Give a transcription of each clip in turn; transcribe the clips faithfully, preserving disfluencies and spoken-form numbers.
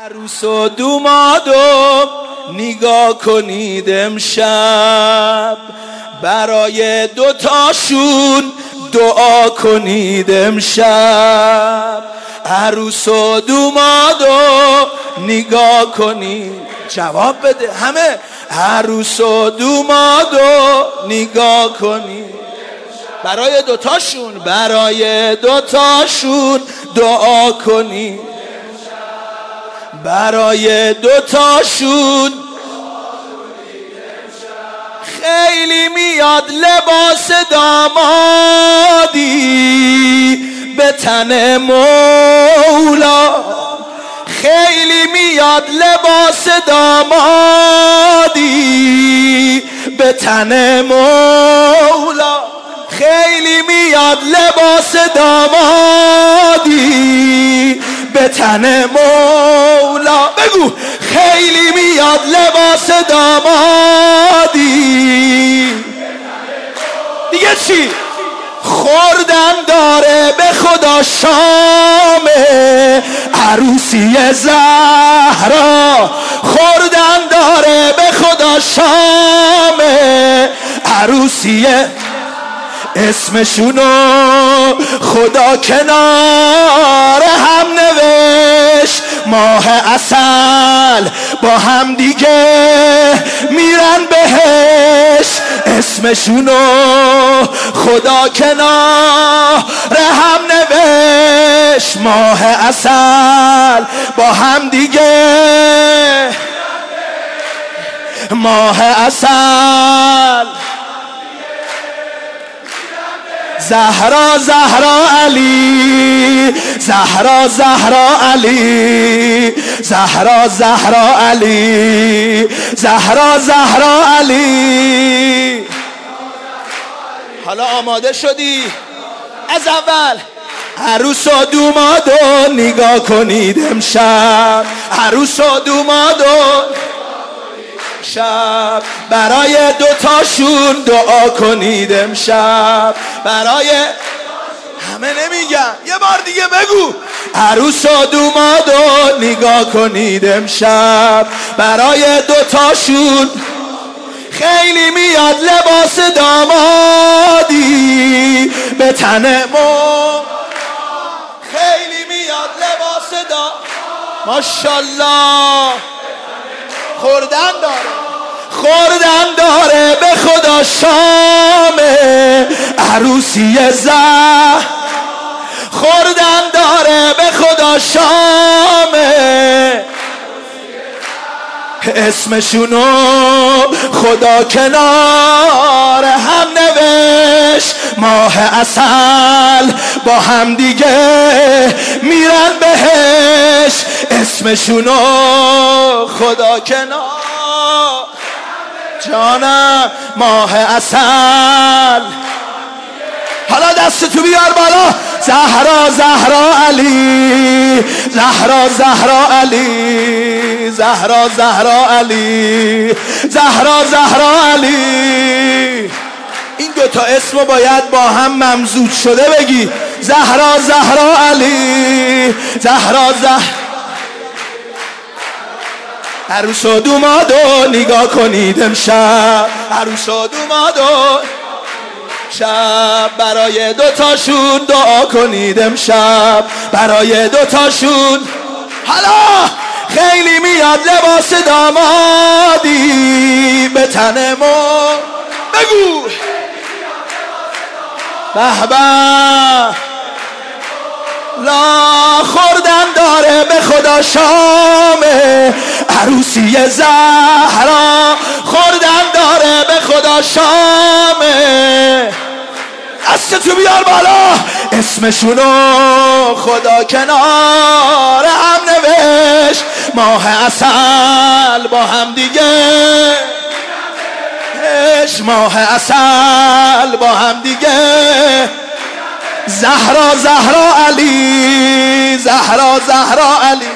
عروس و دومادو نگاه کنید امشب، برای دوتاشون دعا کنید امشب. عروس و دومادو نگاه کنید، جواب بده همه. عروس و دومادو نگاه کنید، برای دوتاشون برای دوتاشون دعا کنید، برای دوتاشون. خیلی میاد لباس دامادی به تن مولا، خیلی میاد لباس دامادی به تن مولا، خیلی میاد لباس دامادی به تن مولا. بگو خیلی میاد لباس دامادی. دیگه چی؟ خوردن داره به خدا شام عروسی زهرا، خوردن داره به خدا شام عروسی. اسمشونو خدا کنار هم نوشت، ماه عسل با هم دیگه میرن بهش. اسمشونو خدا کنار هم نوشت، ماه عسل با هم دیگه. ماه عسل زهرا زهرا علی، زهرا زهرا علی، زهرا زهرا علی، زهرا زهرا علی. حالا آماده شدی؟ از اول عروس و دومادو نگاه کنید امشب، عروس و دومادو شب، برای دوتاشون دعا کنید امشب، برای همه نمیگم، یه بار دیگه بگو. عروس و دومادو نگاه کنید امشب، برای دوتاشون. خیلی میاد لباس دامادی به تن مو، خیلی میاد لباس دام. ماشالله خوردن داره، خوردن داره به خدا شام عروسی زهر، خوردن داره به خدا شام. اسمشونو خدا کنار هم نوشت، ماه عسل با هم دیگه میرن بهش. اسمشونو خدا کنار جانم، ماه عسل. حالا دست تو بیار بالا. زهرا زهرا علی، زهرا زهرا علی، زهرا زهرا علی، زهرا زهرا علی. این دوتا اسمو باید با هم ممزوج شده بگی. زهرا زهرا علی، زهرا زهرا. عروس و دومادو نگاه کنید امشب، عروس و دومادو شب، برای دوتاشون دعا کنید امشب، برای دوتاشون. حالا خیلی میاد لباس دامادی به تن مو. بگو به به. لا خوردن داره به خدا شام عروسی زهرا، خوردن داره به خدا شام. دستتو بیار بالا. اسمشونو خدا کنار هم نوشت، ماه عسل با هم دیگه، ماه عسل با هم دیگه. زهرا زهرا علی، زهرا زهرا علی.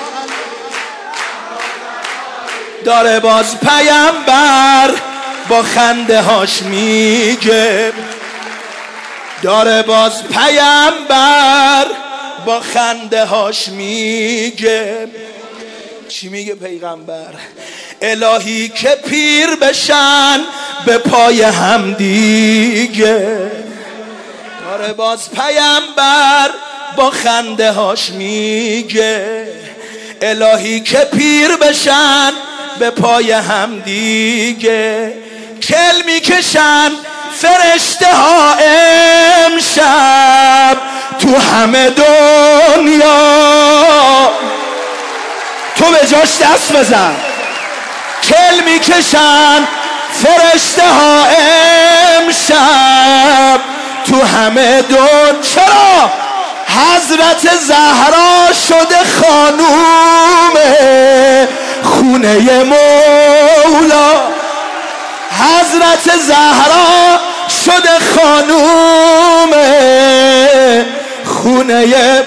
داره باز پیامبر با خنده هاش میگه، داره باز پیامبر با خنده هاش میگه، چی میگه پیغمبر؟ الهی که پیر بشن به پای هم دیگه. داره باز پیامبر با خنده هاش میگه الهی که پیر بشن به پای هم دیگه. کل میکشن فرشته ها امشب تو همه دنیا، تو به جاش دست بزن. کل میکشن فرشته ها امشب تو همه دنیا. چرا؟ حضرت زهرا شده خانوم خونه مولا. حضرت زهرا شده خانوم خونه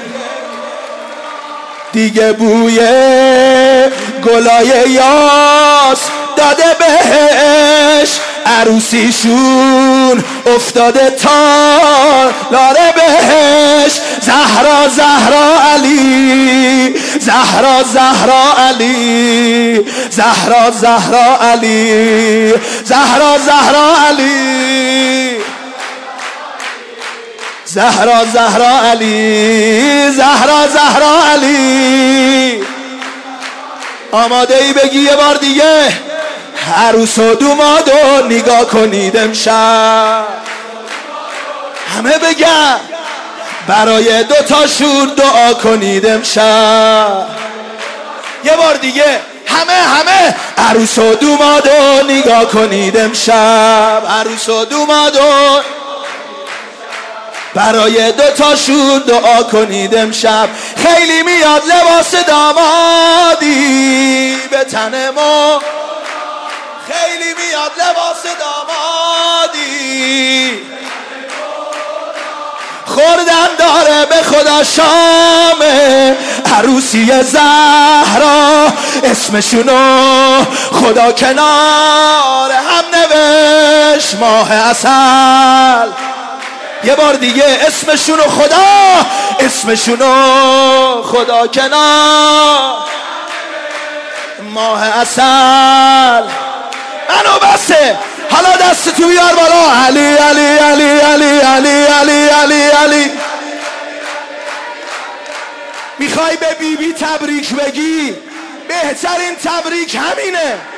دیگه. بوی گلای یاس داده بهش، عروسیشون افتاده تا لاره بهش. زهرا زهرا علی، زهرا زهرا علی، زهرا زهرا علی، زهرا زهرا علی، زهرا زهرا علی، زهرا زهرا علی. آماده ای بگی یه بار دیگه؟ عروس و دومادو نگاه کنید امشب. همه بگن برای دوتاشون دعا کنید امشب. یه بار دیگه همه همه عروس و دومادو نگاه کنید امشب. عروس و دومادو برای دوتاشون دعا کنید امشب. خیلی میاد لباس دامادی به تن ما، خیلی میاد لباس دامادی. خوردن داره به خدا شام عروسی زهرا، اسمشونو خدا کنار هم نوشت ماه عسل. یه بار دیگه اسمشونو خدا، اسمشونو خدا کنار ماه عسل. منو بسه حالا دست تو بیار بالا. علی علی علی علی علی علی علی علی. میخوای به بی بی تبریک بگی؟ بهترین تبریک همینه.